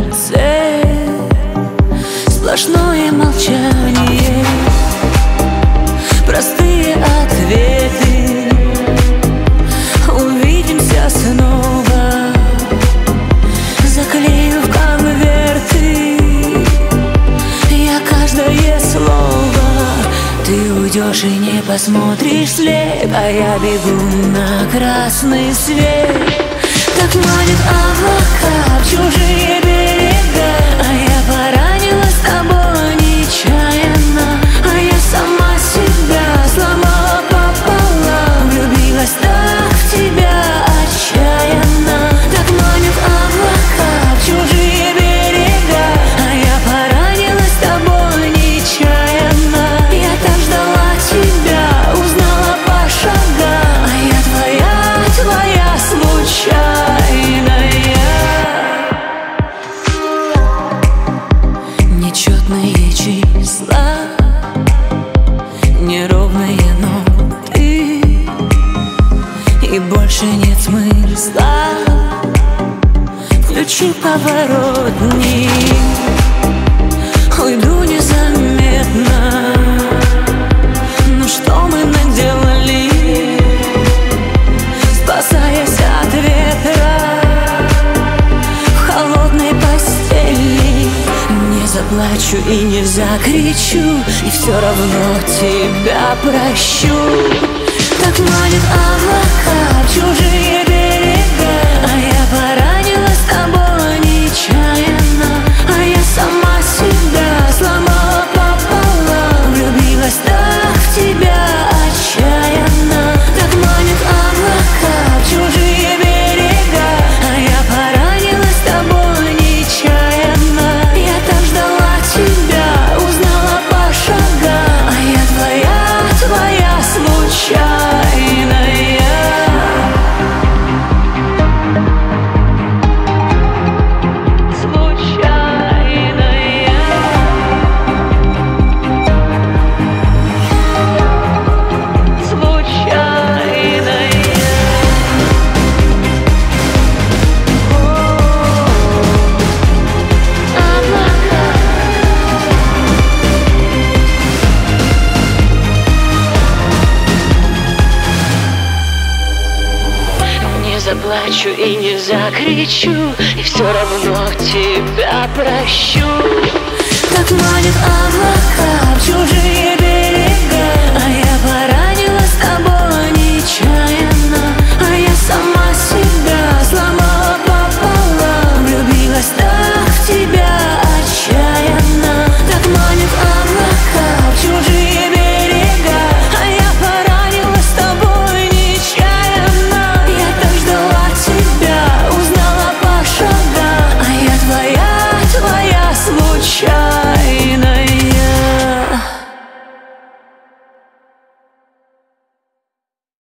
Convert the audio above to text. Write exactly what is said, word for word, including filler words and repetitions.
сердце сплошное молчание, простые ответы. Увидимся снова, заклею в конверты я каждое слово. Ты уйдешь и не посмотришь вслед, а я бегу на красный свет. Так манит облака в чужие берега, а я поранила с тобой нечаянно, а я сама себя сломала пополам, влюбилась так в тебя отчаянно. Так манит облака в чужие берега, а я поранила с тобой нечаянно. Я так ждала тебя, узнала по шагам, а я твоя, твоя случайная. Нечетные числа, неровные ноты, и больше нет смысла. Включи поворотник, уйду незаметно. Ну что мы наделали, спасаясь от ветра в холодной постели? Не заплачу и не закричу, и все равно тебя прощу. Так манит облака в чужие берега, а я поранила с тобой нечаянно, а я сама себя сломала пополам, влюбилась так в тебя отчаянно. Так манит облака в чужие берега, а я поранила с тобой нечаянно. Я так ждала тебя, узнала по шагам, а я твоя, твоя случайная. Заплачу и не закричу, и все равно тебя прощу. Так манит облака в чужие